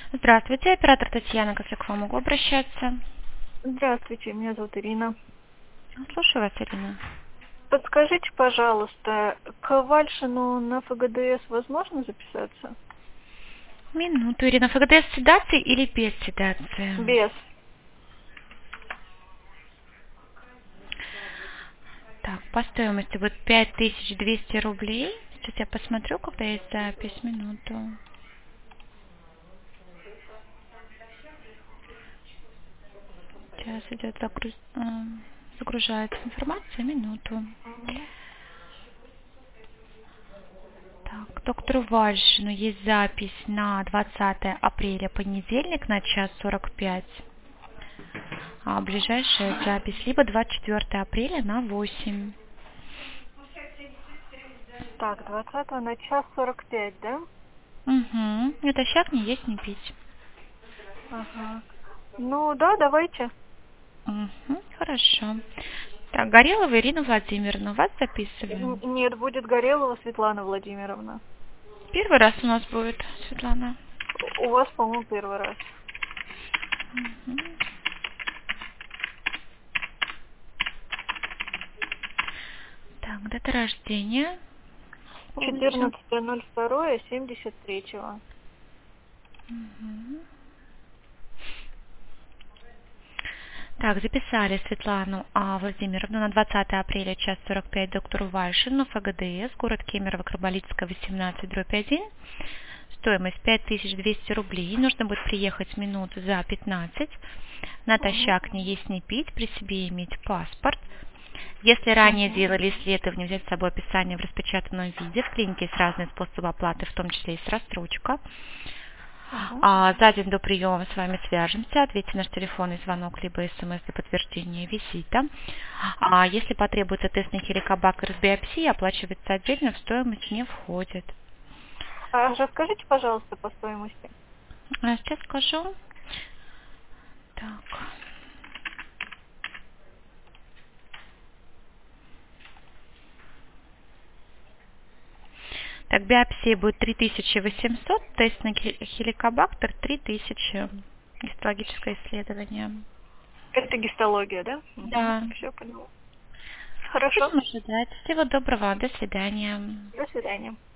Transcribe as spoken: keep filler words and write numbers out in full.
Здравствуйте, оператор Татьяна, как я к вам могу обращаться? Здравствуйте, меня зовут Ирина. Слушаю вас, Ирина. Подскажите, пожалуйста, к Вальшину на ФГДС возможно записаться? Минуту, Ирина. ФГДС с седацией или без седации? Без. Так, по стоимости будет пять тысяч двести рублей. Сейчас я посмотрю, когда есть запись. Минуту. Сейчас идет загруз... э, загружается информация. Минуту. Мгм. Так, доктору Вальшину есть запись на двадцатое апреля, понедельник, на час сорок пять. А ближайшая запись либо двадцать четвёртое апреля на восемь. Так, двадцатого на час сорок пять, да? Угу. Это щак не есть, не пить. Ага. Ну да, давайте. Угу. Хорошо. Так, Горелова Ирина Владимировна, вас Н- записываем. Нет, будет Горелова Светлана Владимировна. Первый раз у нас будет, Светлана. У у вас, по-моему, первый раз. Мгм. Так, дата рождения. Помните? четырнадцатое ноль второе семьдесят третьего. Мгм. Так, записали Светлану а, Владимировну на двадцатое апреля, час сорок пять, доктору Вальшину, ФГДС, город Кемерово, Карболитская, восемнадцать, дробь один. Стоимость пять тысяч двести рублей. Нужно будет приехать минут за пятнадцать. Угу. Натощак не есть, не пить, при себе иметь паспорт. Если ранее Угу. делали исследование, взять с собой описание в распечатанном виде. В клинике есть разные способы оплаты, в том числе есть рассрочка. Угу. А за день до приема с вами свяжемся, ответьте наш телефонный звонок, либо смс для подтверждения визита. А если потребуется тест на хеликобактер с биопсией, оплачивается отдельно, в стоимость не входит. А расскажите, пожалуйста, по стоимости. А сейчас скажу. Так. Так, биопсия будет три тысячи восемьсот, тест на хе- хеликобактер три тысячи. Гистологическое исследование. Это гистология, да? Угу. Да. Все поняла. Хорошо. Будем ожидать. Всего доброго. До свидания. До свидания.